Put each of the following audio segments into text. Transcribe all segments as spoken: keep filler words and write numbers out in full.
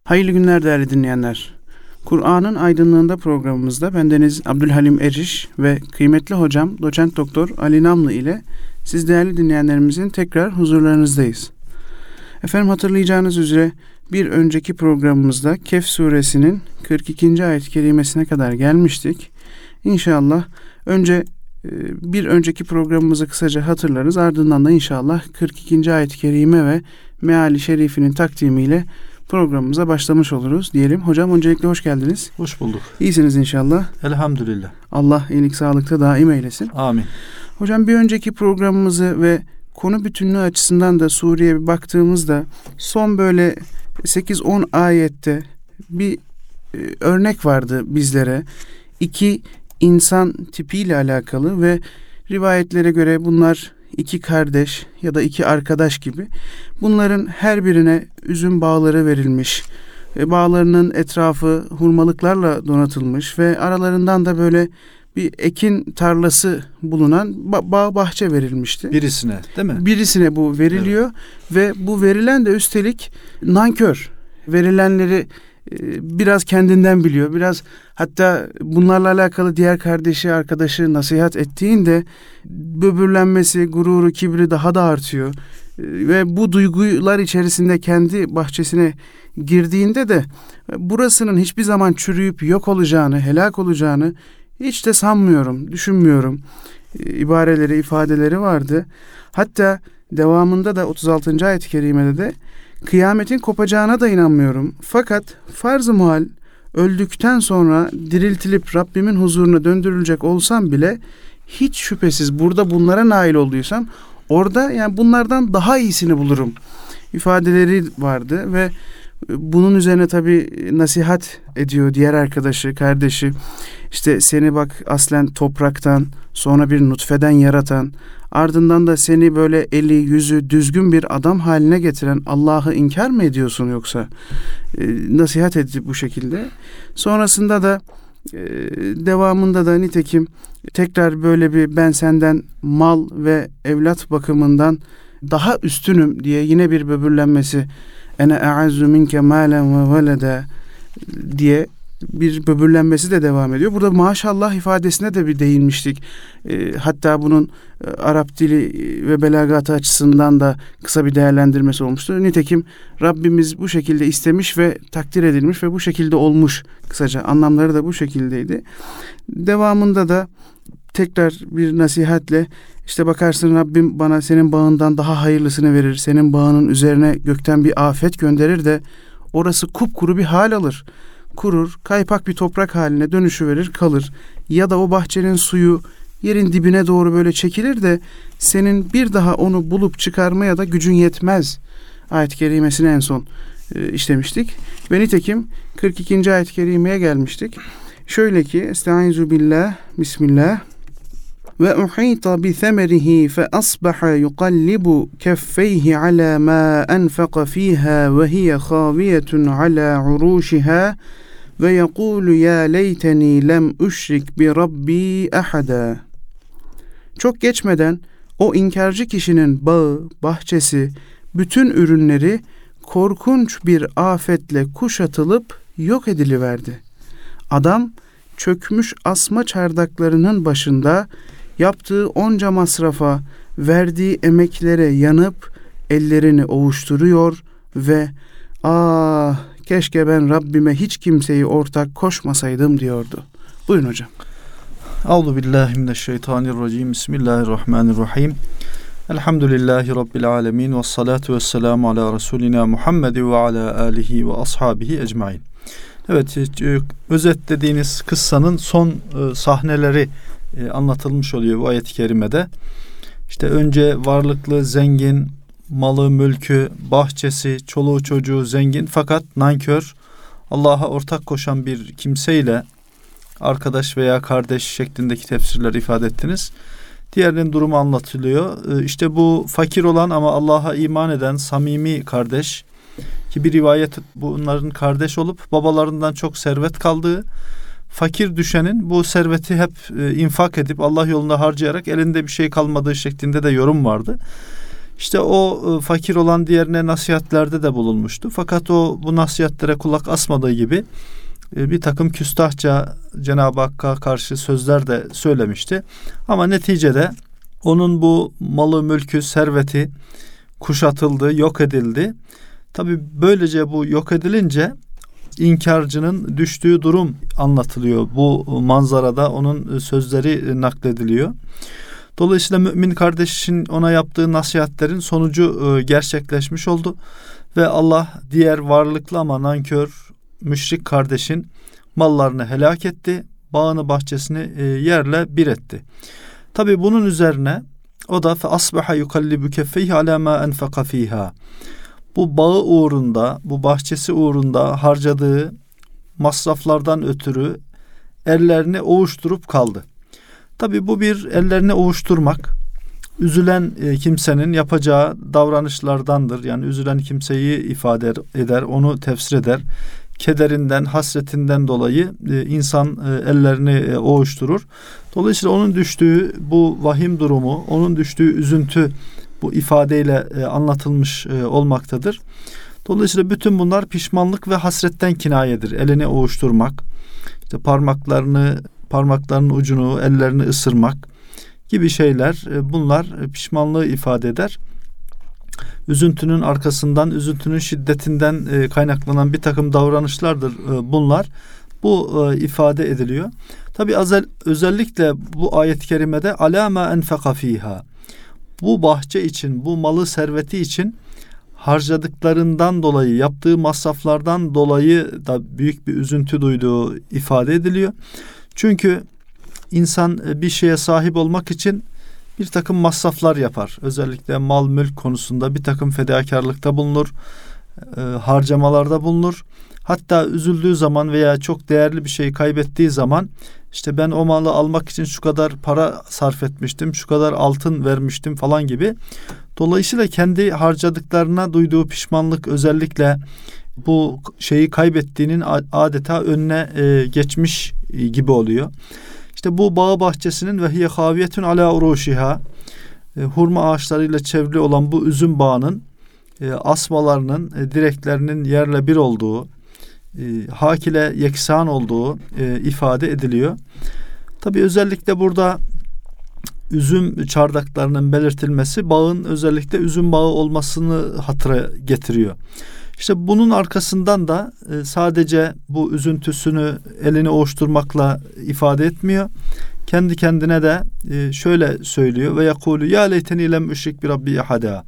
Hayırlı günler değerli dinleyenler. Kur'an'ın Aydınlığında programımızda bendeniz Abdülhalim Eriş ve kıymetli hocam Doçent Doktor Ali Namlı ile siz değerli dinleyenlerimizin tekrar huzurlarınızdayız. Efendim, hatırlayacağınız üzere bir önceki programımızda Kehf suresinin kırk ikinci ayet-i kerimesine kadar gelmiştik. İnşallah önce bir önceki programımızı kısaca hatırlarız. Ardından da inşallah kırk ikinci ayet-i kerime ve meali şerifinin takdimiyle programımıza başlamış oluruz diyelim. Hocam öncelikle hoş geldiniz. Hoş bulduk. İyisiniz inşallah. Elhamdülillah. Allah iyilik sağlıkta daim eylesin. Amin. Hocam bir önceki programımızı ve konu bütünlüğü açısından da Suriye'ye bir baktığımızda son böyle sekiz on ayette bir e, örnek vardı bizlere. İki insan tipiyle alakalı ve rivayetlere göre bunlar iki kardeş ya da iki arkadaş gibi. Bunların her birine üzüm bağları verilmiş. Bağlarının etrafı hurmalıklarla donatılmış ve aralarından da böyle bir ekin tarlası bulunan bağ bahçe verilmişti. Birisine, değil mi? Birisine bu veriliyor, evet. Ve bu verilen de üstelik nankör. Verilenleri biraz kendinden biliyor. Biraz hatta bunlarla alakalı diğer kardeşi, arkadaşı nasihat ettiğinde böbürlenmesi, gururu, kibri daha da artıyor. Ve bu duygular içerisinde kendi bahçesine girdiğinde de burasının hiçbir zaman çürüyüp yok olacağını, helak olacağını hiç de sanmıyorum, düşünmüyorum ibareleri, ifadeleri vardı. Hatta devamında da otuz altıncı ayet-i kerimede de kıyametin kopacağına da inanmıyorum. Fakat farz-ı muhal öldükten sonra diriltilip Rabbimin huzuruna döndürülecek olsam bile hiç şüphesiz burada bunlara nail olduysam orada yani bunlardan daha iyisini bulurum ifadeleri vardı ve bunun üzerine tabii nasihat ediyor diğer arkadaşı, kardeşi. İşte seni bak aslen topraktan, sonra bir nutfeden yaratan, ardından da seni böyle eli yüzü düzgün bir adam haline getiren Allah'ı inkar mı ediyorsun yoksa? Ee, nasihat etti bu şekilde. Sonrasında da e, devamında da nitekim tekrar böyle bir ben senden mal ve evlat bakımından daha üstünüm diye yine bir böbürlenmesi, ene e'azzu minke malen ve velede diye bir böbürlenmesi de devam ediyor. Burada maşallah ifadesine de bir değinmiştik. E, hatta bunun e, Arap dili ve belagatı açısından da kısa bir değerlendirmesi olmuştu. Nitekim Rabbimiz bu şekilde istemiş ve takdir edilmiş ve bu şekilde olmuş. Kısaca anlamları da bu şekildeydi. Devamında da tekrar bir nasihatle işte bakarsın Rabbim bana senin bağından daha hayırlısını verir. Senin bağının üzerine gökten bir afet gönderir de orası kupkuru bir hal alır. Kurur, kaypak bir toprak haline dönüşüverir, kalır. Ya da o bahçenin suyu yerin dibine doğru böyle çekilir de senin bir daha onu bulup çıkarmaya da gücün yetmez. Ayet-i kerimesini en son e, işlemiştik. Ve nitekim kırk ikinci ayet-i kerimeye gelmiştik. Şöyle ki, Estaizu billah, Bismillah. Ve uhita bi semerihi fe asbaha yuqallibu keffeyhi ala ma enfaka fiha ve hiye khaviyetun ala uruşiha ve yekulu ya leyteni lem üşrik bi rabbi ahada. Çok geçmeden o inkarcı kişinin bağı, bahçesi, bütün ürünleri korkunç bir afetle kuşatılıp yok ediliverdi. Adam çökmüş asma çardaklarının başında yaptığı onca masrafa, verdiği emeklere yanıp ellerini ovuşturuyor ve ah keşke ben Rabbime hiç kimseyi ortak koşmasaydım diyordu. Buyurun hocam. Euzubillahimineşşeytanirracim. Bismillahirrahmanirrahim. Elhamdülillahi Rabbil alemin ve salatu ve selamu ala Resulina Muhammed ve ala alihi ve ashabihi ecmain. Evet, özetlediğiniz kıssanın son sahneleri anlatılmış oluyor bu ayet-i kerimede. İşte önce varlıklı, zengin, malı, mülkü, bahçesi, çoluğu çocuğu zengin fakat nankör, Allah'a ortak koşan bir kimseyle arkadaş veya kardeş şeklindeki tefsirler ifade ettiniz. Diğerinin durumu anlatılıyor. İşte bu fakir olan ama Allah'a iman eden samimi kardeş ki bir rivayet bunların kardeş olup babalarından çok servet kaldığı, fakir düşenin bu serveti hep e, infak edip Allah yolunda harcayarak elinde bir şey kalmadığı şeklinde de yorum vardı. İşte o fakir olan diğerine nasihatlerde de bulunmuştu. Fakat o bu nasihatlere kulak asmadığı gibi bir takım küstahça Cenab-ı Hakk'a karşı sözler de söylemişti. Ama neticede onun bu malı, mülkü, serveti kuşatıldı, yok edildi. Tabii böylece bu yok edilince inkarcının düştüğü durum anlatılıyor. Bu manzarada onun sözleri naklediliyor. Dolayısıyla mümin kardeşin ona yaptığı nasihatlerin sonucu gerçekleşmiş oldu. Ve Allah diğer varlıklı ama nankör müşrik kardeşin mallarını helak etti. Bağını bahçesini yerle bir etti. Tabii bunun üzerine o da fe asbaha yukallibu keffeyhi ala ma enfaka fiha. Bu bağı uğrunda, bu bahçesi uğrunda harcadığı masraflardan ötürü ellerini ovuşturup kaldı. Tabii bu bir ellerini ovuşturmak, üzülen kimsenin yapacağı davranışlardandır. Yani üzülen kimseyi ifade eder, onu tefsir eder. Kederinden, hasretinden dolayı insan ellerini ovuşturur. Dolayısıyla onun düştüğü bu vahim durumu, onun düştüğü üzüntü bu ifadeyle anlatılmış olmaktadır. Dolayısıyla bütün bunlar pişmanlık ve hasretten kinayedir. Elini ovuşturmak, işte parmaklarını, parmaklarının ucunu, ellerini ısırmak gibi şeyler, bunlar pişmanlığı ifade eder. Üzüntünün arkasından, üzüntünün şiddetinden kaynaklanan bir takım davranışlardır bunlar. Bu ifade ediliyor. Tabi özellikle bu ayet-i kerimede alâ mâ enfeka fîhâ. Bu bahçe için, bu malı serveti için harcadıklarından dolayı, yaptığı masraflardan dolayı da büyük bir üzüntü duyduğu ifade ediliyor. Çünkü insan bir şeye sahip olmak için bir takım masraflar yapar. Özellikle mal mülk konusunda bir takım fedakarlıkta bulunur, e, harcamalarda bulunur. Hatta üzüldüğü zaman veya çok değerli bir şeyi kaybettiği zaman işte ben o malı almak için şu kadar para sarf etmiştim, şu kadar altın vermiştim falan gibi. Dolayısıyla kendi harcadıklarına duyduğu pişmanlık özellikle bu şeyi kaybettiğinin adeta önüne e, geçmiş gibi oluyor. İşte bu bağ bahçesinin ve hiye haviyetun ala uruşiha, e, hurma ağaçlarıyla çevrili olan bu üzüm bağının e, asmalarının, e, direklerinin yerle bir olduğu, e, hak ile yeksan olduğu e, ifade ediliyor. Tabii özellikle burada üzüm çardaklarının belirtilmesi bağın özellikle üzüm bağı olmasını hatıra getiriyor. İşte bunun arkasından da e, sadece bu üzüntüsünü elini ovuşturmakla ifade etmiyor. Kendi kendine de e, şöyle söylüyor ve yakulu ya leyteni lem üşrik bi rabbi ahada.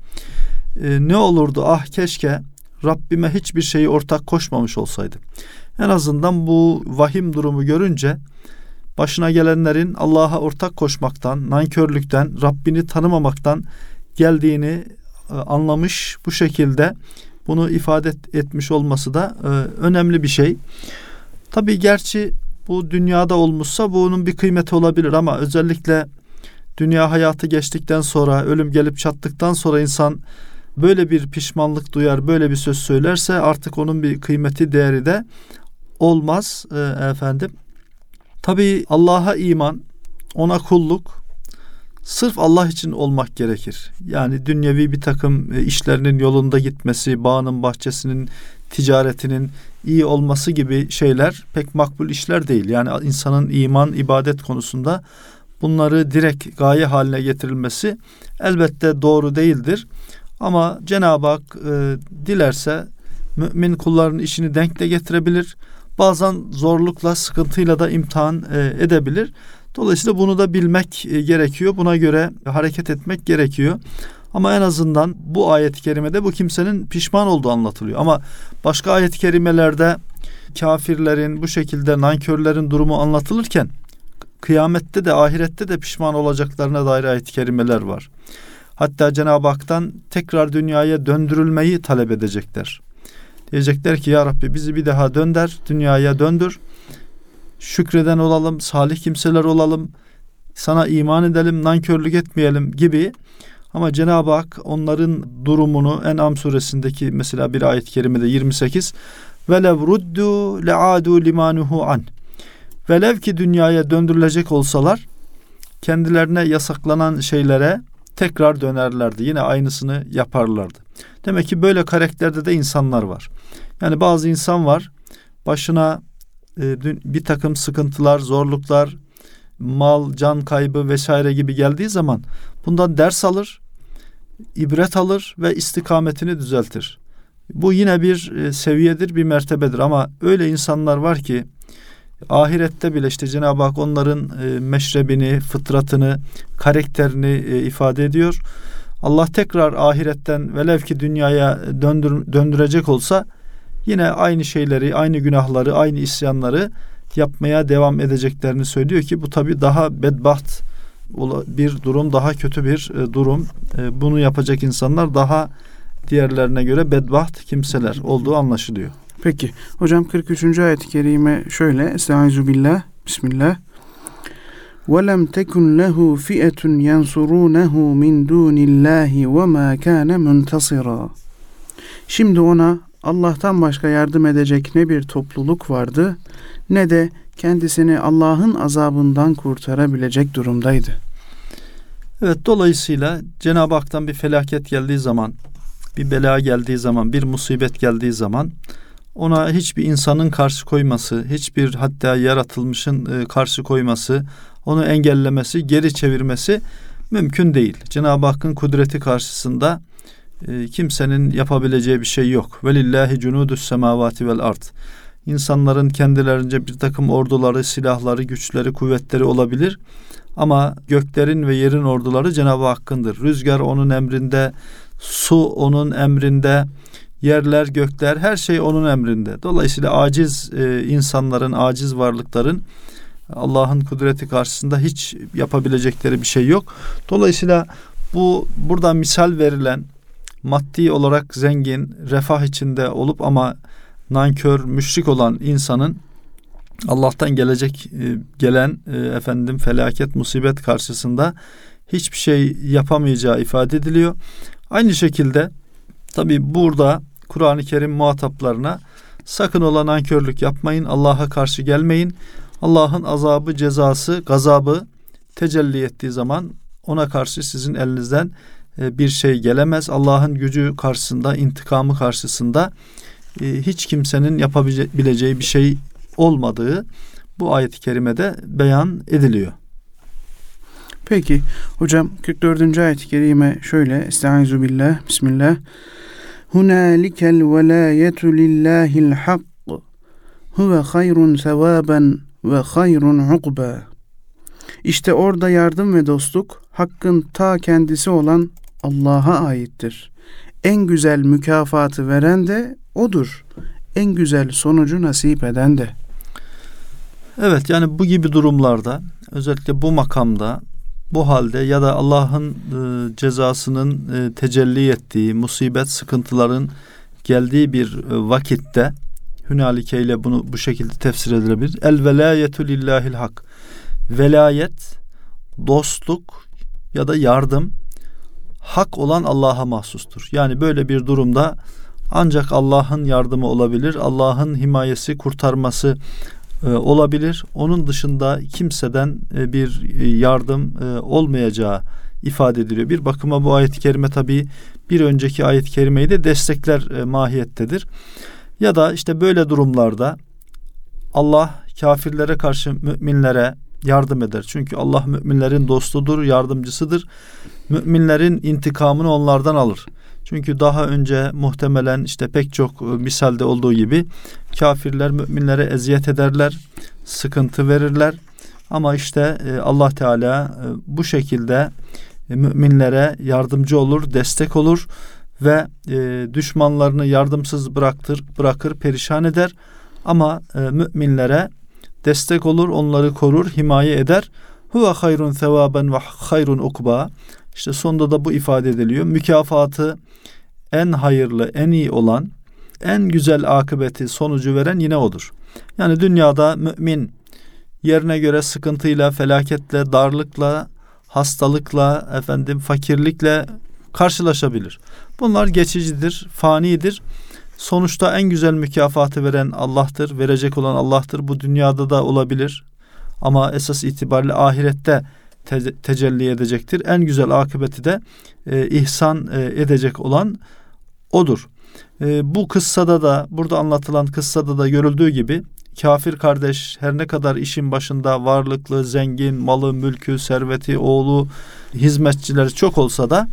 E, ne olurdu ah keşke Rabbime hiçbir şeyi ortak koşmamış olsaydım. En azından bu vahim durumu görünce başına gelenlerin Allah'a ortak koşmaktan, nankörlükten, Rabbini tanımamaktan geldiğini e, anlamış, bu şekilde bunu ifade etmiş olması da e, önemli bir şey. Tabii gerçi bu dünyada olmuşsa bunun bir kıymeti olabilir ama özellikle dünya hayatı geçtikten sonra, ölüm gelip çattıktan sonra insan böyle bir pişmanlık duyar, böyle bir söz söylerse artık onun bir kıymeti, değeri de olmaz e, efendim. Tabii Allah'a iman, ona kulluk sırf Allah için olmak gerekir. Yani dünyevi bir takım işlerinin yolunda gitmesi, bağının, bahçesinin, ticaretinin iyi olması gibi şeyler pek makbul işler değil. Yani insanın iman, ibadet konusunda bunları direkt gaye haline getirilmesi elbette doğru değildir. Ama Cenab-ı Hak e, dilerse mümin kulların işini denkle getirebilir. Bazen zorlukla, sıkıntıyla da imtihan e, edebilir. Dolayısıyla bunu da bilmek e, gerekiyor. Buna göre hareket etmek gerekiyor. Ama en azından bu ayet-i kerimede bu kimsenin pişman olduğu anlatılıyor. Ama başka ayet-i kerimelerde kafirlerin, bu şekilde nankörlerin durumu anlatılırken kıyamette de ahirette de pişman olacaklarına dair ayet-i kerimeler var. Hatta Cenab-ı Hak'tan tekrar dünyaya döndürülmeyi talep edecekler. Diyecekler ki ya Rabbi bizi bir daha dönder, dünyaya döndür. Şükreden olalım, salih kimseler olalım, sana iman edelim, nankörlük etmeyelim gibi. Ama Cenab-ı Hak onların durumunu En'am suresindeki mesela bir ayet-i kerimede yirmi sekiz velev ruddu le'adu limanuhu an. Velev ki dünyaya döndürülecek olsalar kendilerine yasaklanan şeylere tekrar dönerlerdi. Yine aynısını yaparlardı. Demek ki böyle karakterde de insanlar var. Yani bazı insan var, başına e, bir takım sıkıntılar, zorluklar, mal, can kaybı vesaire gibi geldiği zaman bundan ders alır, ibret alır ve istikametini düzeltir. Bu yine bir e, seviyedir, bir mertebedir ama öyle insanlar var ki ahirette bile işte Cenab-ı Hak onların e, meşrebini, fıtratını, karakterini e, ifade ediyor. Allah tekrar ahiretten velev ki dünyaya döndür, döndürecek olsa yine aynı şeyleri, aynı günahları, aynı isyanları yapmaya devam edeceklerini söylüyor ki bu tabii daha bedbaht bir durum, daha kötü bir e, durum. E, bunu yapacak insanlar daha diğerlerine göre bedbaht kimseler olduğu anlaşılıyor. Peki hocam kırk üçüncü ayet-i kerime şöyle: Estaizu billah, bismillah. وَلَمْ تَكُنْ لَهُ فِئَةٌ يَنْصُرُونَهُ مِنْ دُونِ اللّٰهِ وَمَا كَانَ مُنْتَصِرًا. Şimdi ona Allah'tan başka yardım edecek ne bir topluluk vardı ne de kendisini Allah'ın azabından kurtarabilecek durumdaydı. Evet, dolayısıyla Cenab-ı Hak'tan bir felaket geldiği zaman, bir bela geldiği zaman, bir musibet geldiği zaman ona hiçbir insanın karşı koyması, hiçbir hatta yaratılmışın karşı koyması, onu engellemesi, geri çevirmesi mümkün değil. Cenab-ı Hakk'ın kudreti karşısında e, kimsenin yapabileceği bir şey yok. Velillahi cunudus semavati vel ard. İnsanların kendilerince bir takım orduları, silahları, güçleri, kuvvetleri olabilir. Ama göklerin ve yerin orduları Cenab-ı Hakk'ındır. Rüzgar onun emrinde, su onun emrinde, yerler, gökler, her şey onun emrinde. Dolayısıyla aciz e, insanların, aciz varlıkların Allah'ın kudreti karşısında hiç yapabilecekleri bir şey yok. Dolayısıyla bu burada misal verilen maddi olarak zengin, refah içinde olup ama nankör, müşrik olan insanın Allah'tan gelecek e, gelen e, efendim felaket, musibet karşısında hiçbir şey yapamayacağı ifade ediliyor. Aynı şekilde tabii burada Kur'an-ı Kerim muhataplarına sakın ola nankörlük yapmayın, Allah'a karşı gelmeyin. Allah'ın azabı, cezası, gazabı tecelli ettiği zaman ona karşı sizin elinizden bir şey gelemez. Allah'ın gücü karşısında, intikamı karşısında hiç kimsenin yapabileceği bir şey olmadığı bu ayet-i kerimede beyan ediliyor. Peki hocam kırk dördüncü ayet-i kerime şöyle: Estaizu billah, bismillah. Hunalikel velayetu lillahil hak. Huve hayrun sevaben ve hayrun ukba. İşte orada yardım ve dostluk hakkın ta kendisi olan Allah'a aittir. En güzel mükafatı veren de O'dur. En güzel sonucu nasip eden de. Evet, yani bu gibi durumlarda, özellikle bu makamda, bu halde ya da Allah'ın e, cezasının e, tecelli ettiği, musibet, sıkıntıların geldiği bir e, vakitte Hünalike ile bunu bu şekilde tefsir edilebilir. El velayetu lillahil hak. Velayet, dostluk ya da yardım hak olan Allah'a mahsustur. Yani böyle bir durumda ancak Allah'ın yardımı olabilir, Allah'ın himayesi, kurtarması e, olabilir. Onun dışında kimseden e, bir yardım e, olmayacağı ifade ediliyor. Bir bakıma bu ayet-i kerime tabii bir önceki ayet-i kerimeyi de destekler e, mahiyettedir. Ya da işte böyle durumlarda Allah kafirlere karşı müminlere yardım eder. Çünkü Allah müminlerin dostudur, yardımcısıdır. Müminlerin intikamını onlardan alır. Çünkü daha önce muhtemelen işte pek çok misalde olduğu gibi kafirler müminlere eziyet ederler, sıkıntı verirler. Ama işte Allah Teala bu şekilde müminlere yardımcı olur, destek olur ve düşmanlarını yardımsız bıraktır, bırakır, perişan eder. Ama müminlere destek olur, onları korur, himaye eder. Huve hayrun sevaben ve hayrun ukba. İşte sonunda da bu ifade ediliyor. Mükafatı en hayırlı, en iyi olan, en güzel akıbeti, sonucu veren yine odur. Yani dünyada mümin yerine göre sıkıntıyla, felaketle, darlıkla, hastalıkla, efendim fakirlikle karşılaşabilir. Bunlar geçicidir, fanidir. Sonuçta en güzel mükafatı veren Allah'tır, verecek olan Allah'tır. Bu dünyada da olabilir. Ama esas itibariyle ahirette te- tecelli edecektir. En güzel akıbeti de e, ihsan e, edecek olan odur. E, bu kıssada da, burada anlatılan kıssada da görüldüğü gibi kafir kardeş her ne kadar işin başında varlıklı, zengin, malı, mülkü, serveti, oğlu, hizmetçileri çok olsa da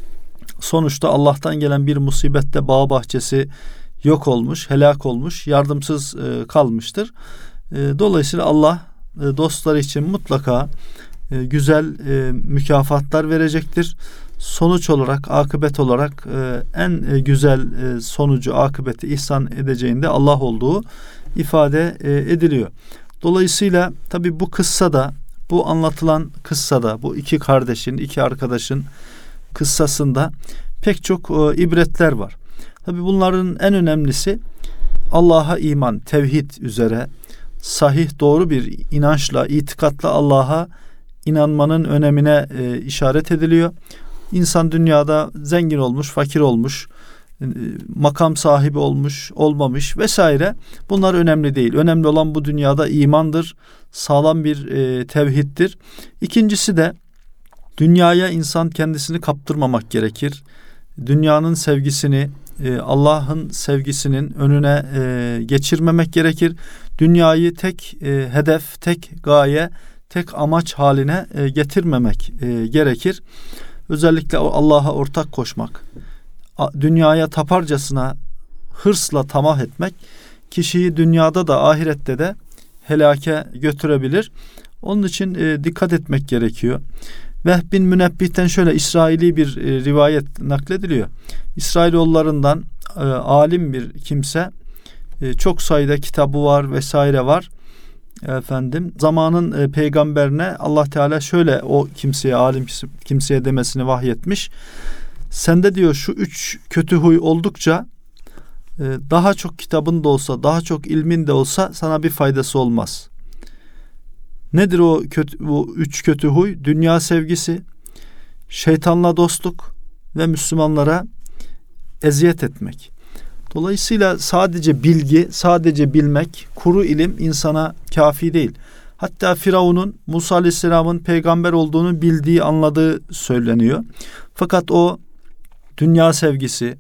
sonuçta Allah'tan gelen bir musibette bağ bahçesi yok olmuş, helak olmuş, yardımsız e, kalmıştır. E, dolayısıyla Allah e, dostları için mutlaka e, güzel e, mükafatlar verecektir. Sonuç olarak, akıbet olarak e, en e, güzel e, sonucu, akıbeti ihsan edeceğinde Allah olduğu ifade e, ediliyor. Dolayısıyla tabii bu kıssada, bu anlatılan kıssada, bu iki kardeşin, iki arkadaşın kıssasında pek çok e, ibretler var. Tabii bunların en önemlisi Allah'a iman, tevhid üzere sahih, doğru bir inançla, itikatla Allah'a inanmanın önemine e, işaret ediliyor. İnsan dünyada zengin olmuş, fakir olmuş, e, makam sahibi olmuş, olmamış vesaire. Bunlar önemli değil. Önemli olan bu dünyada imandır, sağlam bir e, tevhiddir. İkincisi de dünyaya insan kendisini kaptırmamak gerekir. Dünyanın sevgisini, e, Allah'ın sevgisinin önüne e, geçirmemek gerekir. Dünyayı tek e, hedef, tek gaye, tek amaç haline e, getirmemek e, gerekir. Özellikle Allah'a ortak koşmak, dünyaya taparcasına hırsla tamah etmek kişiyi dünyada da ahirette de helake götürebilir. Onun için e, dikkat etmek gerekiyor. Vehb bin Münebbih'ten şöyle İsraili bir e, rivayet naklediliyor. İsrailoğullarından e, alim bir kimse, e, çok sayıda kitabı var vesaire var. Efendim zamanın e, peygamberine Allah Teala şöyle o kimseye, alim kimseye demesini vahyetmiş. Sende diyor şu üç kötü huy oldukça e, daha çok kitabın da olsa, daha çok ilmin de olsa sana bir faydası olmaz. Nedir o kötü, bu üç kötü huy? Dünya sevgisi, şeytanla dostluk ve Müslümanlara eziyet etmek. Dolayısıyla sadece bilgi, sadece bilmek, kuru ilim insana kafi değil. Hatta Firavun'un Musa Aleyhisselam'ın peygamber olduğunu bildiği, anladığı söyleniyor. Fakat o dünya sevgisi,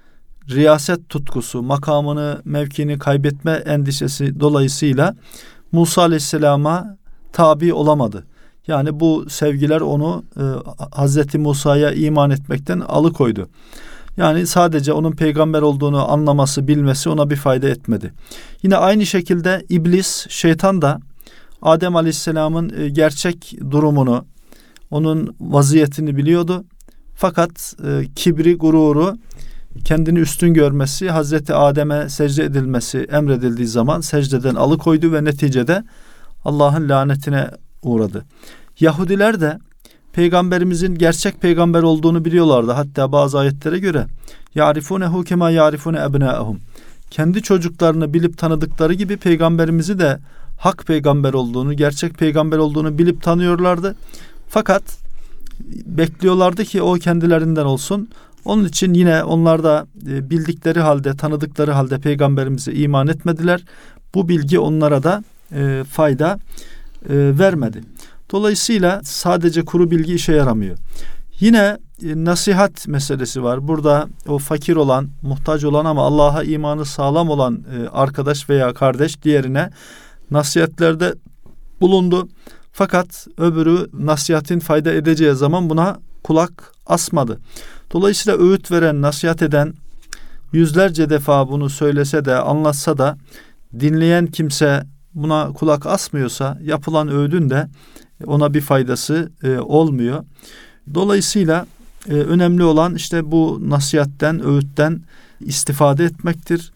riyaset tutkusu, makamını, mevkini kaybetme endişesi dolayısıyla Musa Aleyhisselam'a tabi olamadı. Yani bu sevgiler onu e, Hazreti Musa'ya iman etmekten alıkoydu. Yani sadece onun peygamber olduğunu anlaması, bilmesi ona bir fayda etmedi. Yine aynı şekilde iblis, şeytan da Adem Aleyhisselam'ın e, gerçek durumunu, onun vaziyetini biliyordu. Fakat e, kibri, gururu, kendini üstün görmesi, Hazreti Adem'e secde edilmesi emredildiği zaman secdeden alıkoydu ve neticede Allah'ın lanetine uğradı. Yahudiler de Peygamberimizin gerçek peygamber olduğunu biliyorlardı. Hatta bazı ayetlere göre ya'rifunehu kema ya'rifune ebnaehum. Kendi çocuklarını bilip tanıdıkları gibi peygamberimizi de hak peygamber olduğunu, gerçek peygamber olduğunu bilip tanıyorlardı. Fakat bekliyorlardı ki o kendilerinden olsun. Onun için yine onlar da bildikleri halde, tanıdıkları halde peygamberimize iman etmediler. Bu bilgi onlara da e, fayda e, vermedi. Dolayısıyla sadece kuru bilgi işe yaramıyor. Yine e, nasihat meselesi var. Burada o fakir olan, muhtaç olan ama Allah'a imanı sağlam olan e, arkadaş veya kardeş diğerine nasihatlerde bulundu. Fakat öbürü nasihatin fayda edeceği zaman buna kulak asmadı. Dolayısıyla öğüt veren, nasihat eden yüzlerce defa bunu söylese de, anlatsa da dinleyen kimse buna kulak asmıyorsa yapılan öğüdün de ona bir faydası e, olmuyor. Dolayısıyla e, önemli olan işte bu nasihatten, öğütten istifade etmektir.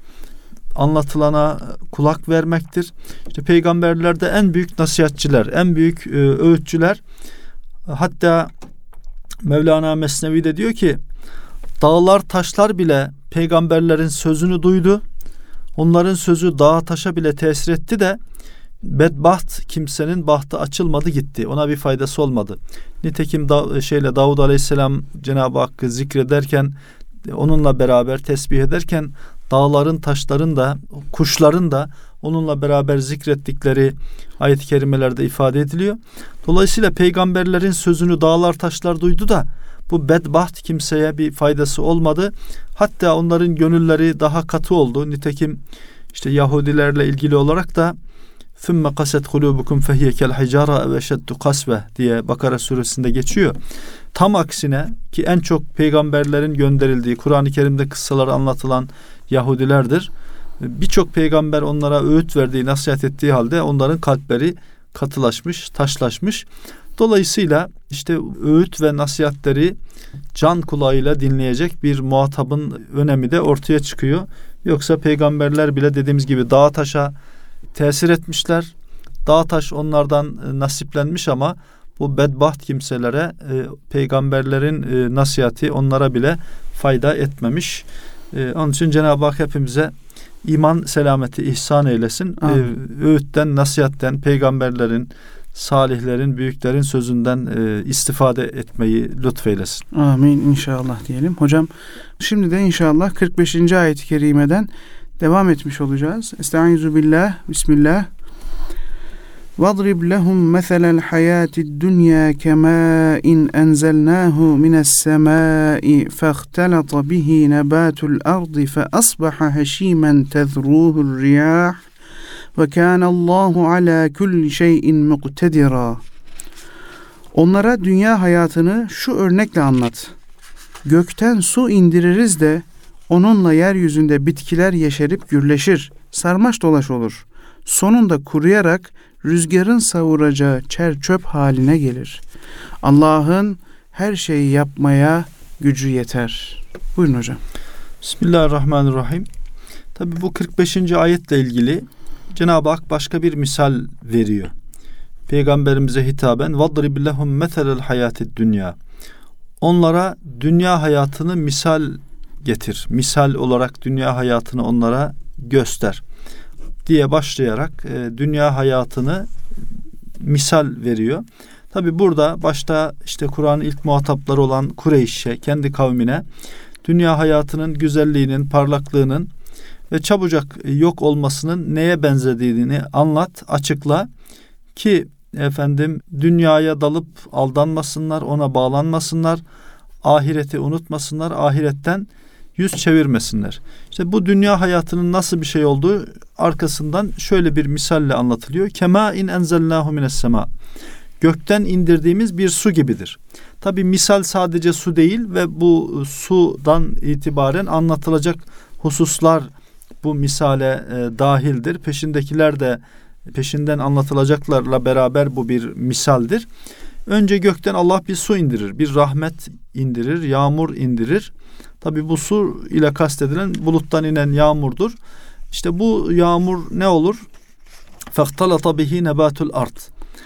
Anlatılana kulak vermektir. İşte peygamberlerde en büyük nasihatçiler, en büyük e, öğütçüler. Hatta Mevlana Mesnevi'de diyor ki dağlar taşlar bile peygamberlerin sözünü duydu. Onların sözü dağa taşa bile tesir etti de bedbaht kimsenin bahtı açılmadı gitti. Ona bir faydası olmadı. Nitekim da, şeyle Davud Aleyhisselam Cenab-ı Hakk'ı zikrederken, onunla beraber tesbih ederken dağların, taşların da, kuşların da onunla beraber zikrettikleri ayet-i kerimelerde ifade ediliyor. Dolayısıyla peygamberlerin sözünü dağlar taşlar duydu da bu bedbaht kimseye bir faydası olmadı. Hatta onların gönülleri daha katı oldu. Nitekim işte Yahudilerle ilgili olarak da ثُمَّ قَسَتْ قُلُوبُكُمْ فَهِيَ كَالْحِجَارَةِ وَشَدُّ قَسْوَةً diye Bakara suresinde geçiyor. Tam aksine ki en çok peygamberlerin gönderildiği Kur'an-ı Kerim'de kıssaları anlatılan Yahudilerdir. Birçok peygamber onlara öğüt verdiği, nasihat ettiği halde onların kalpleri katılaşmış, taşlaşmış. Dolayısıyla işte öğüt ve nasihatleri can kulağıyla dinleyecek bir muhatabın önemi de ortaya çıkıyor. Yoksa peygamberler bile dediğimiz gibi dağa taşa tesir etmişler. Dağ taş onlardan nasiplenmiş ama bu bedbaht kimselere e, peygamberlerin e, nasihati onlara bile fayda etmemiş. E, onun için Cenab-ı Hak hepimize iman selameti ihsan eylesin. E, öğütten, nasihatten, peygamberlerin, salihlerin, büyüklerin sözünden e, istifade etmeyi lütfeylesin. Amin inşallah diyelim. Hocam şimdi de inşallah kırk beşinci ayet-i kerimeden devam etmiş olacağız. Estaizu billah, bismillah. وَاضْرِبْ لَهُمْ مَثَلَ الْحَيَاةِ الدُّنْيَا كَمَاءٍ أَنْزَلْنَاهُ مِنَ السَّمَاءِ فَاخْتَلَطَ بِهِ نَبَاتُ الْأَرْضِ فَأَصْبَحَ هَشِيمًا تَذْرُوهُ الرِّيَاحُ وَكَانَ اللّٰهُ عَلَى كُلِّ شَيْءٍ مُقْتَدِرًا. Onlara dünya hayatını şu örnekle anlat. Gökten su indiririz de onunla yeryüzünde bitkiler yeşerip gürleşir, sarmaş dolaş olur. Sonunda kuruyarak rüzgarın savuracağı çer çöp haline gelir. Allah'ın her şeyi yapmaya gücü yeter. Buyurun hocam. Bismillahirrahmanirrahim. Tabi bu kırk beşinci ayetle ilgili Cenab-ı Hak başka bir misal veriyor. Peygamberimize hitaben وَضْرِبْ لَهُمْ مَثَلَ الْحَيَاةِ الدُّنْيَا. Onlara dünya hayatını misal getir. Misal olarak dünya hayatını onlara göster diye başlayarak e, dünya hayatını misal veriyor. Tabi burada başta işte Kur'an'ın ilk muhatapları olan Kureyş'e, kendi kavmine dünya hayatının güzelliğinin, parlaklığının ve çabucak yok olmasının neye benzediğini anlat, açıkla ki efendim dünyaya dalıp aldanmasınlar, ona bağlanmasınlar, ahireti unutmasınlar, ahiretten yüz çevirmesinler. İşte bu dünya hayatının nasıl bir şey olduğu arkasından şöyle bir misalle anlatılıyor. Kema in enzelnahu mines sema. Gökten indirdiğimiz bir su gibidir. Tabi misal sadece su değil ve bu sudan itibaren anlatılacak hususlar bu misale e, dahildir. Peşindekiler de peşinden anlatılacaklarla beraber bu bir misaldir. Önce gökten Allah bir su indirir, bir rahmet indirir, yağmur indirir. Tabi bu su ile kastedilen buluttan inen yağmurdur. İşte bu yağmur ne olur? فَاخْتَلَطَ بِهِ نَبَاتُ الْأَرْضِ.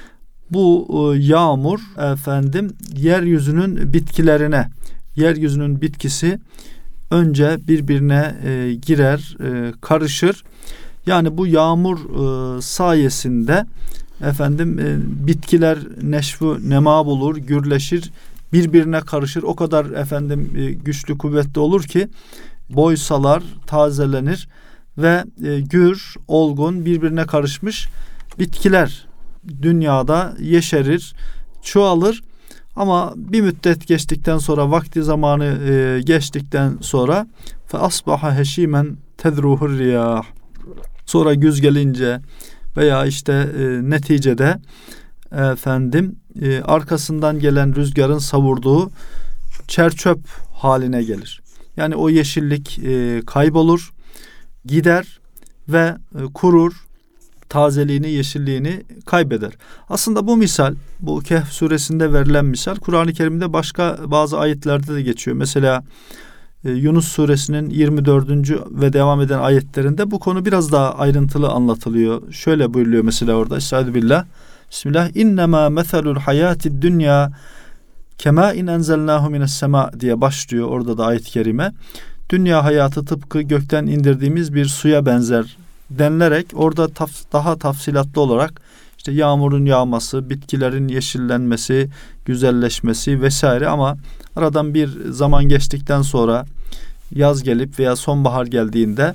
Bu yağmur efendim yeryüzünün bitkilerine, yeryüzünün bitkisi önce birbirine e, girer, e, karışır. Yani bu yağmur e, sayesinde efendim e, bitkiler neşvu nema bulur, gürleşir, birbirine karışır. O kadar efendim e, güçlü, kuvvetli olur ki boysalar, tazelenir ve e, gür, olgun, birbirine karışmış bitkiler dünyada yeşerir, çoğalır. Ama bir müddet geçtikten sonra, vakti zamanı e, geçtikten sonra fe asbaha heşimen tedruhur riyah. Sonra güz gelince veya işte e, neticede efendim e, arkasından gelen rüzgarın savurduğu çerçöp haline gelir. Yani o yeşillik e, kaybolur, gider ve e, kurur, tazeliğini, yeşilliğini kaybeder. Aslında bu misal, bu Kehf suresinde verilen misal Kur'an-ı Kerim'de başka bazı ayetlerde de geçiyor. Mesela e, Yunus suresinin yirmi dördüncü ve devam eden ayetlerinde bu konu biraz daha ayrıntılı anlatılıyor. Şöyle buyuruluyor mesela orada. Estağfirullah. Bismillah. İnnemâ meselul hayâtid dünya kemâ in enzelnâhu mines semâ diye başlıyor orada da ayet-i kerime. Dünya hayatı tıpkı gökten indirdiğimiz bir suya benzer denilerek orada taf, daha tafsilatlı olarak işte yağmurun yağması, bitkilerin yeşillenmesi, güzelleşmesi vesaire, ama aradan bir zaman geçtikten sonra yaz gelip veya sonbahar geldiğinde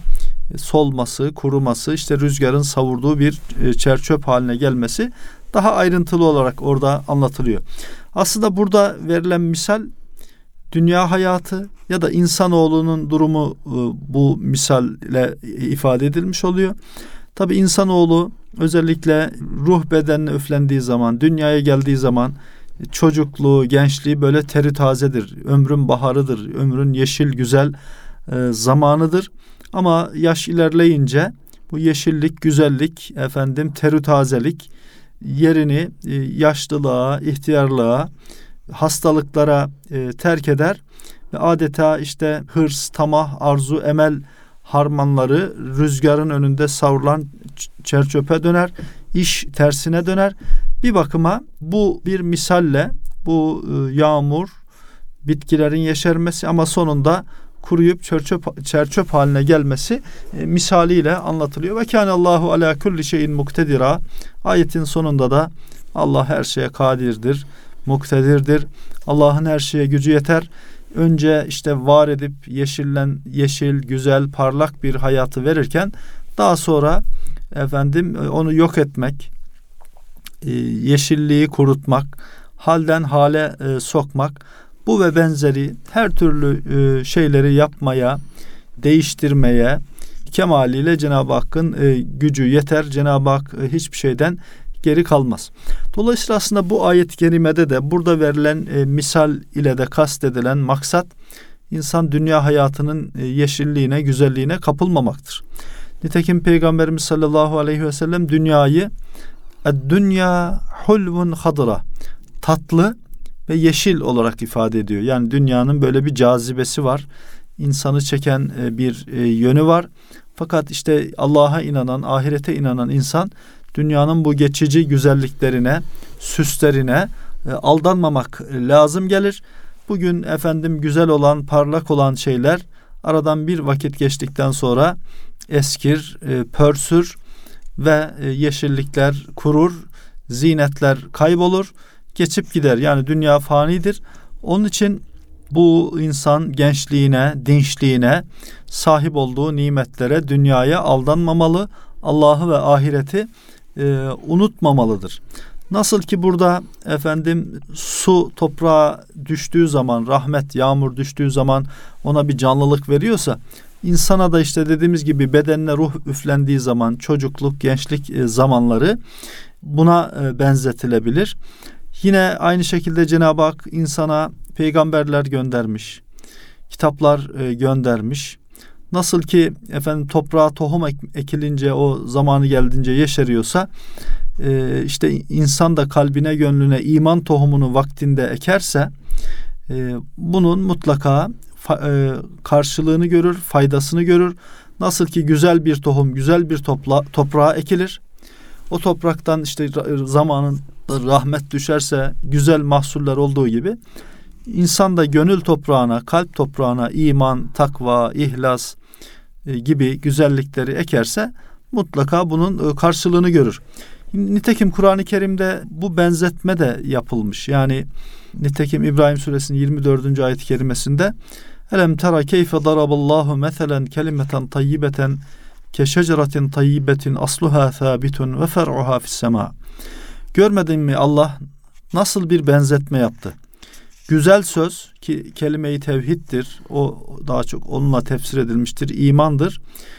solması, kuruması, işte rüzgarın savurduğu bir çer çöp haline gelmesi daha ayrıntılı olarak orada anlatılıyor. Aslında burada verilen misal dünya hayatı ya da insanoğlunun durumu bu misalle ifade edilmiş oluyor. Tabii insanoğlu özellikle ruh bedenine üflendiği zaman, dünyaya geldiği zaman çocukluğu, gençliği böyle teri tazedir. Ömrün baharıdır, ömrün yeşil güzel e, zamanıdır. Ama yaş ilerleyince bu yeşillik, güzellik, efendim teri tazelik yerini e, yaşlılığa, ihtiyarlığa, hastalıklara e, terk eder ve adeta işte hırs, tamah, arzu, emel harmanları rüzgarın önünde savrulan çerçöpe döner, iş tersine döner. Bir bakıma bu bir misalle bu e, yağmur, bitkilerin yeşermesi ama sonunda kuruyup çerçöp, çerçöp haline gelmesi e, misaliyle anlatılıyor. Ve kânallâhu alâ kulli şeyin muktedira. Ayetin sonunda da Allah her şeye kadirdir, muktedirdir. Allah'ın her şeye gücü yeter. Önce işte var edip yeşillen, yeşil, güzel, parlak bir hayatı verirken daha sonra efendim onu yok etmek, e, yeşilliği kurutmak, halden hale e, sokmak, bu ve benzeri her türlü e, şeyleri yapmaya, değiştirmeye kemaliyle Cenab-ı Hakk'ın e, gücü yeter. Cenab-ı Hak e, hiçbir şeyden geri kalmaz. Dolayısıyla aslında bu ayet-i kerimede de burada verilen e, misal ile de kastedilen maksat insan dünya hayatının e, yeşilliğine, güzelliğine kapılmamaktır. Nitekim Peygamberimiz sallallahu aleyhi ve sellem dünyayı "Dünya hulvun hadıra", tatlı ve yeşil olarak ifade ediyor. Yani dünyanın böyle bir cazibesi var. İnsanı çeken e, bir e, yönü var. Fakat işte Allah'a inanan, ahirete inanan insan dünyanın bu geçici güzelliklerine, süslerine e, aldanmamak lazım gelir. Bugün efendim güzel olan, parlak olan şeyler aradan bir vakit geçtikten sonra eskir, e, pörsür ve e, yeşillikler kurur, zinetler kaybolur, geçip gider. Yani dünya fanidir. Onun için bu insan gençliğine, dinçliğine, sahip olduğu nimetlere, dünyaya aldanmamalı. Allah'ı ve ahireti e, unutmamalıdır. Nasıl ki burada efendim su toprağa düştüğü zaman, rahmet, yağmur düştüğü zaman ona bir canlılık veriyorsa, insana da işte dediğimiz gibi bedenine ruh üflendiği zaman, çocukluk, gençlik e, zamanları buna e, benzetilebilir. Yine aynı şekilde Cenab-ı Hak insana peygamberler göndermiş, kitaplar e, göndermiş. Nasıl ki efendim toprağa tohum ek, ekilince o zamanı geldiğince yeşeriyorsa, e, işte insan da kalbine, gönlüne iman tohumunu vaktinde ekerse e, bunun mutlaka fa, e, karşılığını görür, faydasını görür. Nasıl ki güzel bir tohum güzel bir topla, toprağa ekilir. O topraktan işte zamanın rahmet düşerse güzel mahsuller olduğu gibi insan da gönül toprağına, kalp toprağına iman, takva, ihlas e, gibi güzellikleri ekerse mutlaka bunun e, karşılığını görür. Nitekim Kur'an-ı Kerim'de bu benzetme de yapılmış. Yani nitekim İbrahim Suresinin yirmi dördüncü ayet-i kerimesinde Elem tera keyfe daraballahu meselen kelimeten tayyibeten keşeceratin tayyibetin asluha thabitun ve fer'uha fissema. Görmedin mi Allah nasıl bir benzetme yaptı? Güzel söz ki kelime-i tevhiddir. O daha çok onunla tefsir edilmiştir. İmandır.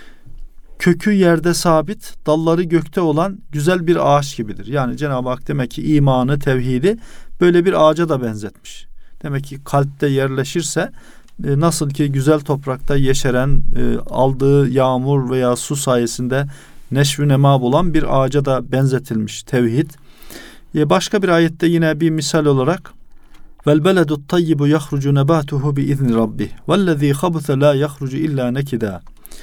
Kökü yerde sabit, dalları gökte olan güzel bir ağaç gibidir. Yani Cenab-ı Hak demek ki imanı, tevhidi böyle bir ağaca da benzetmiş. Demek ki kalpte yerleşirse nasıl ki güzel toprakta yeşeren, aldığı yağmur veya su sayesinde neşv-ü nema bulan bir ağaca da benzetilmiş tevhid. Başka bir ayette yine bir misal olarak vel beledut tayyibu yahrucu nebatuhu bi izni rabbih vellezî habuthe la yahrucu illa nekida.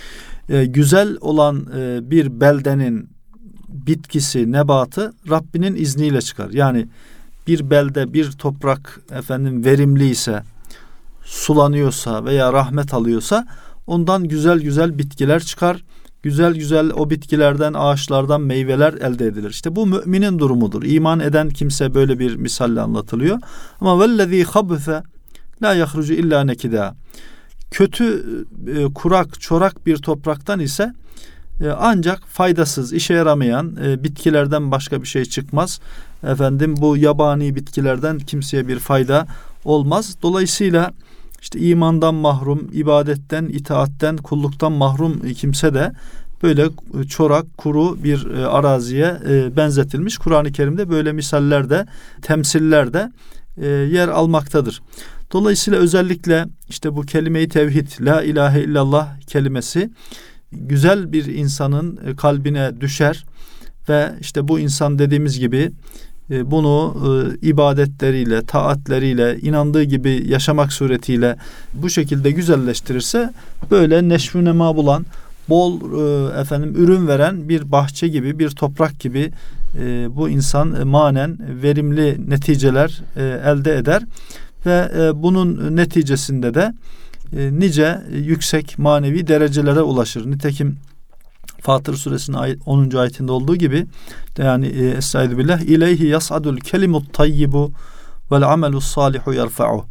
Güzel olan bir beldenin bitkisi, nebatı Rabbinin izniyle çıkar. Yani bir belde, bir toprak efendim verimliyse, sulanıyorsa veya rahmet alıyorsa ondan güzel güzel bitkiler çıkar. Güzel güzel o bitkilerden, ağaçlardan meyveler elde edilir. İşte bu müminin durumudur. İman eden kimse böyle bir misalle anlatılıyor. Ama vellezî habuthe la yahrucu illa nekida. Kötü, e, kurak, çorak bir topraktan ise e, ancak faydasız, işe yaramayan e, bitkilerden başka bir şey çıkmaz. Efendim bu yabani bitkilerden kimseye bir fayda olmaz. Dolayısıyla işte imandan mahrum, ibadetten, itaatten, kulluktan mahrum kimse de böyle çorak, kuru bir e, araziye e, benzetilmiş. Kur'an-ı Kerim'de böyle misaller de, temsiller de e, yer almaktadır. Dolayısıyla özellikle işte bu kelime-i tevhid, la ilahe illallah kelimesi güzel bir insanın kalbine düşer ve işte bu insan dediğimiz gibi bunu ibadetleriyle, taatleriyle, inandığı gibi yaşamak suretiyle bu şekilde güzelleştirirse böyle neşvü nema bulan, bol efendim ürün veren bir bahçe gibi, bir toprak gibi bu insan manen verimli neticeler elde eder ve bunun neticesinde de nice yüksek manevi derecelere ulaşır. Nitekim Fatır suresinin onuncu ayetinde olduğu gibi yani Estaizu billah ileyhi yas'adul kelimut tayyibu vel amelus salihu yerfa'u.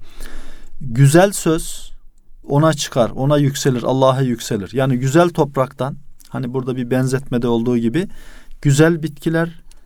Güzel söz ona çıkar, ona yükselir, Allah'a yükselir. Yani güzel topraktan, hani burada bir benzetmede olduğu gibi güzel bitkiler,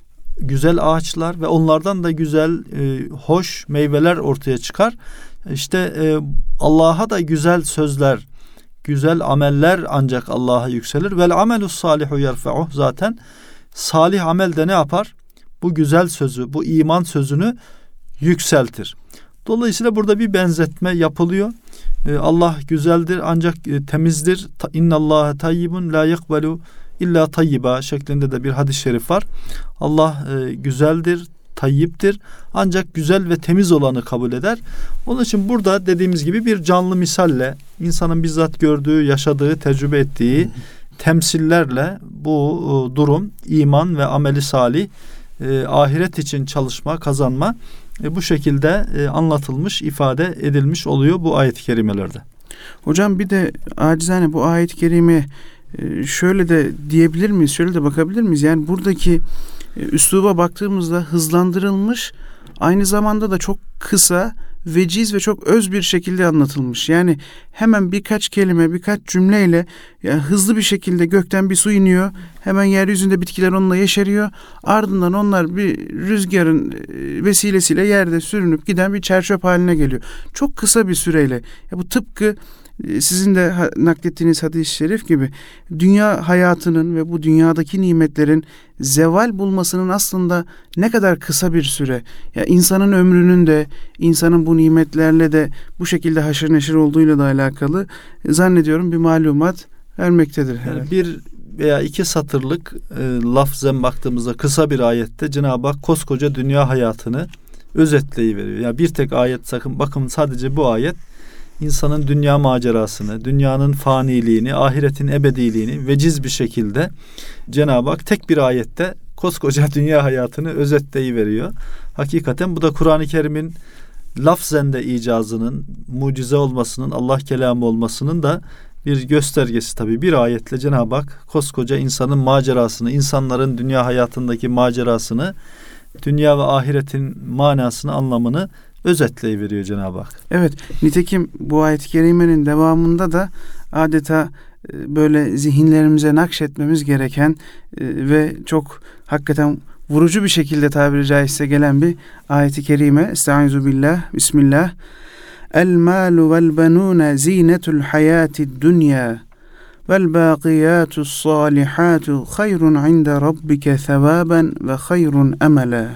güzel ağaçlar ve onlardan da güzel, e, hoş meyveler ortaya çıkar. İşte e, Allah'a da güzel sözler, güzel ameller ancak Allah'a yükselir. Vel amelus salihu yerfa'uh, zaten salih amel de ne yapar? Bu güzel sözü, bu iman sözünü yükseltir. Dolayısıyla burada bir benzetme yapılıyor. Ee, Allah güzeldir ancak e, temizdir. İnnallâhe tayyibun la yekbelu illa tayyiba şeklinde de bir hadis-i şerif var. Allah e, güzeldir, tayyiptir ancak güzel ve temiz olanı kabul eder. Onun için burada dediğimiz gibi bir canlı misalle, insanın bizzat gördüğü, yaşadığı, tecrübe ettiği temsillerle bu e, durum, iman ve ameli salih, e, ahiret için çalışma, kazanma e, bu şekilde e, anlatılmış, ifade edilmiş oluyor bu ayet-i kerimelerde. Hocam bir de acizane bu ayet-i kerime e, şöyle de diyebilir miyiz, şöyle de bakabilir miyiz? Yani buradaki e, üsluba baktığımızda hızlandırılmış, aynı zamanda da çok kısa, veciz ve çok öz bir şekilde anlatılmış. Yani hemen birkaç kelime, birkaç cümleyle yani hızlı bir şekilde gökten bir su iniyor. Hemen yeryüzünde bitkiler onunla yeşeriyor. Ardından onlar bir rüzgarın vesilesiyle yerde sürünüp giden bir çerçöp haline geliyor. Çok kısa bir süreyle. Ya bu tıpkı sizin de naklettiğiniz hadis-i şerif gibi dünya hayatının ve bu dünyadaki nimetlerin zeval bulmasının aslında ne kadar kısa bir süre. Ya insanın ömrünün de, insanın bu nimetlerle de bu şekilde haşır neşir olduğuyla da alakalı zannediyorum bir malumat vermektedir. Yani bir veya iki satırlık e, lafzen baktığımızda kısa bir ayette Cenab-ı Hak koskoca dünya hayatını özetleyiveriyor. Yani bir tek ayet, sakın bakın, sadece bu ayet insanın dünya macerasını, dünyanın faniliğini, ahiretin ebediliğini veciz bir şekilde Cenab-ı Hak tek bir ayette koskoca dünya hayatını özetleyiveriyor. Hakikaten bu da Kur'an-ı Kerim'in lafzen de icazının, mucize olmasının, Allah kelamı olmasının da bir göstergesi tabii. Bir ayetle Cenab-ı Hak koskoca insanın macerasını, insanların dünya hayatındaki macerasını, dünya ve ahiretin manasını, anlamını özetleyiveriyor Cenab-ı Hak. Evet, nitekim bu ayet-i kerimenin devamında da adeta böyle zihinlerimize nakşetmemiz gereken ve çok hakikaten vurucu bir şekilde tabiri caizse gelen bir ayet-i kerime. Estaizu billah, bismillah. El malu vel benune zinetul hayatid dünya vel baqiyatus salihatu hayrun inde rabbike sevaben ve hayrun emela.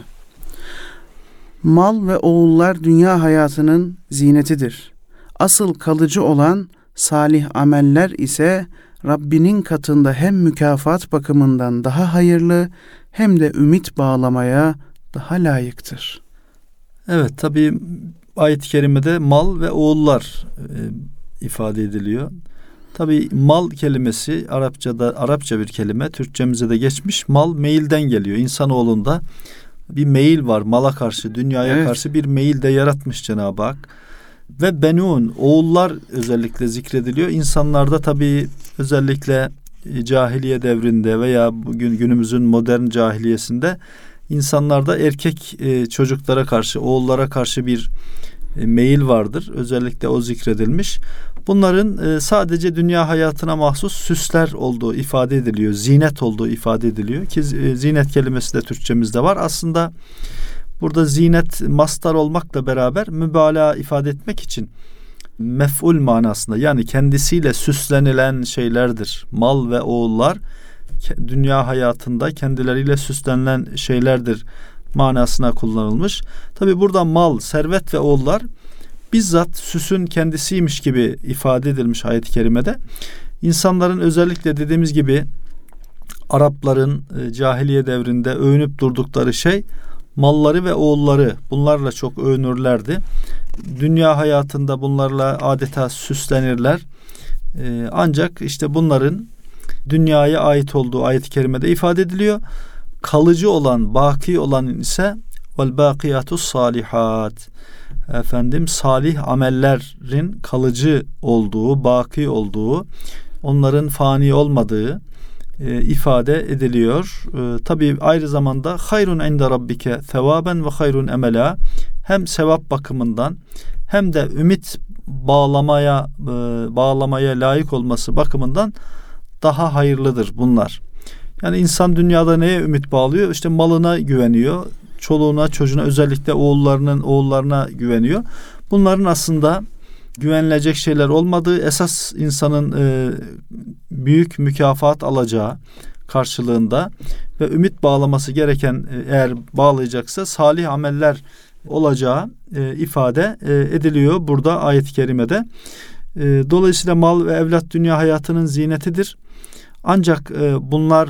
Mal ve oğullar dünya hayatının zinetidir. Asıl kalıcı olan salih ameller ise Rabbinin katında hem mükafat bakımından daha hayırlı hem de ümit bağlamaya daha layıktır. Evet, tabii ayet-i kerimede mal ve oğullar e, ifade ediliyor. Tabii mal kelimesi Arapçada, Arapça bir kelime, Türkçemize de geçmiş. Mal meilden geliyor. İnsanoğlunda bir meyil var mala karşı, dünyaya evet. karşı bir meyil de yaratmış Cenab-ı Hak. Ve benun, oğullar özellikle zikrediliyor. İnsanlarda tabii özellikle cahiliye devrinde veya bugün günümüzün modern cahiliyesinde insanlarda erkek e, çocuklara karşı, oğullara karşı bir e, meyil vardır. Özellikle o zikredilmiş. Bunların e, sadece dünya hayatına mahsus süsler olduğu ifade ediliyor. Zinet olduğu ifade ediliyor ki e, zinet kelimesi de Türkçemizde var. Aslında burada zinet mastar olmakla beraber mübalağa ifade etmek için mef'ul manasında, yani kendisiyle süslenilen şeylerdir. Mal ve oğullar dünya hayatında kendileriyle süslenilen şeylerdir manasına kullanılmış. Tabi burada mal, servet ve oğullar bizzat süsün kendisiymiş gibi ifade edilmiş ayet-i kerimede. İnsanların özellikle dediğimiz gibi Arapların e, cahiliye devrinde övünüp durdukları şey malları ve oğulları. Bunlarla çok övünürlerdi. Dünya hayatında bunlarla adeta süslenirler. E, ancak işte bunların dünyaya ait olduğu ayet-i kerimede ifade ediliyor. Kalıcı olan, baki olan ise vel bakiyatus salihat. Efendim salih amellerin kalıcı olduğu, baki olduğu, onların fani olmadığı e, ifade ediliyor. E, Tabii ayrı zamanda hayrun inde rabbike sevaben ve hayrun emela, hem sevap bakımından hem de ümit bağlamaya e, bağlamaya layık olması bakımından daha hayırlıdır bunlar. Yani insan dünyada neye ümit bağlıyor? İşte malına güveniyor. Çoluğuna, çocuğuna, özellikle oğullarının oğullarına güveniyor. Bunların aslında güvenilecek şeyler olmadığı, esas insanın e, büyük mükafat alacağı karşılığında ve ümit bağlaması gereken, e, eğer bağlayacaksa salih ameller olacağı e, ifade e, ediliyor burada ayet-i kerimede. E, dolayısıyla mal ve evlat dünya hayatının zinetidir. Ancak e, bunlar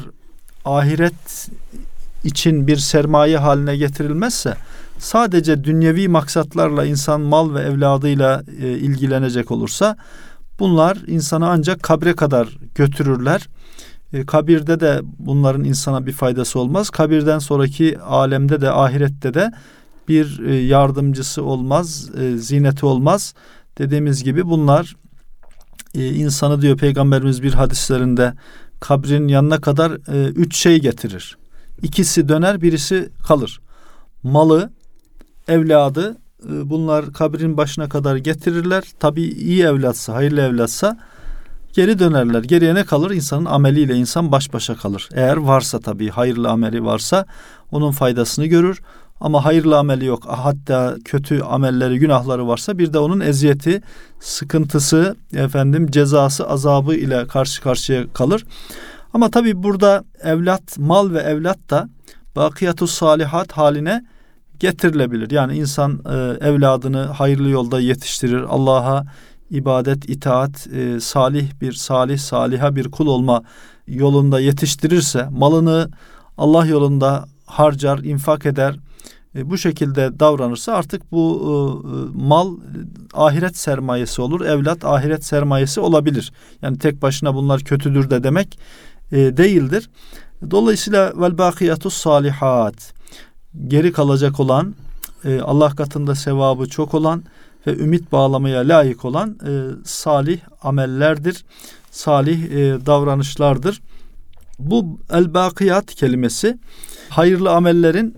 ahiret için bir sermaye haline getirilmezse, sadece dünyevi maksatlarla insan mal ve evladıyla e, ilgilenecek olursa, bunlar insanı ancak kabre kadar götürürler. E, kabirde de bunların insana bir faydası olmaz. Kabirden sonraki alemde de, ahirette de bir e, yardımcısı olmaz, e, zineti olmaz. Dediğimiz gibi bunlar e, insanı, diyor Peygamberimiz bir hadislerinde, kabrin yanına kadar e, üç şey getirir. İkisi döner, birisi kalır. Malı, evladı, e, bunlar kabrin başına kadar getirirler. Tabii iyi evlatsa, hayırlı evlatsa geri dönerler. Geriye ne kalır? İnsanın ameliyle insan baş başa kalır. Eğer varsa, tabii hayırlı ameli varsa onun faydasını görür. Ama hayırlı ameli yok, hatta kötü amelleri, günahları varsa bir de onun eziyeti, sıkıntısı, efendim cezası, azabı ile karşı karşıya kalır. Ama tabii burada evlat, mal ve evlat da bakiyatus salihat haline getirilebilir. Yani insan e, evladını hayırlı yolda yetiştirir. Allah'a ibadet, itaat, e, salih bir salih, saliha bir kul olma yolunda yetiştirirse, malını Allah yolunda harcar, infak eder, e, bu şekilde davranırsa artık bu e, mal ahiret sermayesi olur. Evlat ahiret sermayesi olabilir. Yani tek başına bunlar kötüdür de demek e, değildir. Dolayısıyla vel bakiyatus salihat, geri kalacak olan, e, Allah katında sevabı çok olan ve ümit bağlamaya layık olan e, salih amellerdir. Salih e, davranışlardır. Bu el bakiyat kelimesi hayırlı amellerin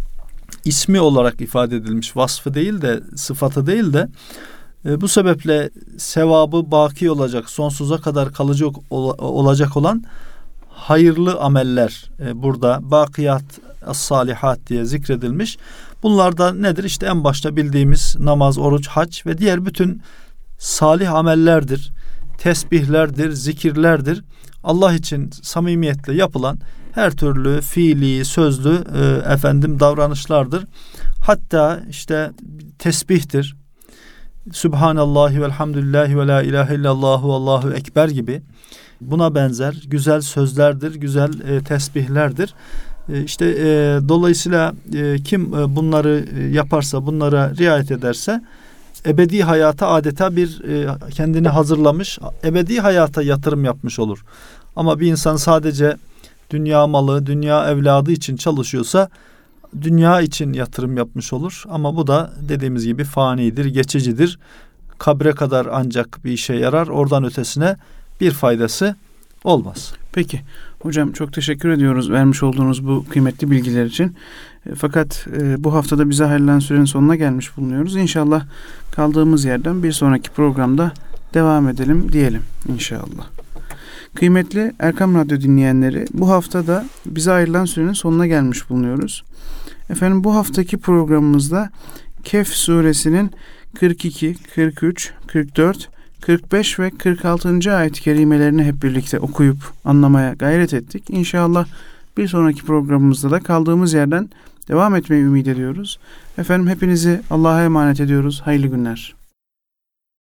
ismi olarak ifade edilmiş, vasfı değil de, sıfatı değil de, e, bu sebeple sevabı baki olacak, sonsuza kadar kalıcı ol, olacak olan hayırlı ameller e, burada bakiyat as-salihat diye zikredilmiş. Bunlar da nedir? İşte en başta bildiğimiz namaz, oruç, hac ve diğer bütün salih amellerdir. Tesbihlerdir, zikirlerdir. Allah için samimiyetle yapılan her türlü fiili, sözlü e, efendim davranışlardır. Hatta işte tesbihtir. Sübhanallahi velhamdülillahi ve la ilahe illallahu allahu ekber gibi buna benzer güzel sözlerdir, güzel e, tesbihlerdir. E, işte e, dolayısıyla e, kim e, bunları e, yaparsa, bunlara riayet ederse ebedi hayata adeta bir e, kendini hazırlamış, ebedi hayata yatırım yapmış olur. Ama bir insan sadece dünya malı, dünya evladı için çalışıyorsa dünya için yatırım yapmış olur. Ama bu da dediğimiz gibi fanidir, geçicidir. Kabre kadar ancak bir işe yarar. Oradan ötesine bir faydası olmaz. Peki. Hocam çok teşekkür ediyoruz vermiş olduğunuz bu kıymetli bilgiler için. E, fakat e, bu haftada bize ayrılan sürenin sonuna gelmiş bulunuyoruz. İnşallah kaldığımız yerden bir sonraki programda devam edelim diyelim inşallah. Kıymetli Erkam Radyo dinleyenleri, bu haftada bize ayrılan sürenin sonuna gelmiş bulunuyoruz. Efendim, bu haftaki programımızda Kehf suresinin kırk iki, kırk üç, kırk dört, kırk beş ve kırk altıncı ayet-i kerimelerini hep birlikte okuyup anlamaya gayret ettik. İnşallah bir sonraki programımızda da kaldığımız yerden devam etmeyi ümit ediyoruz. Efendim, hepinizi Allah'a emanet ediyoruz. Hayırlı günler.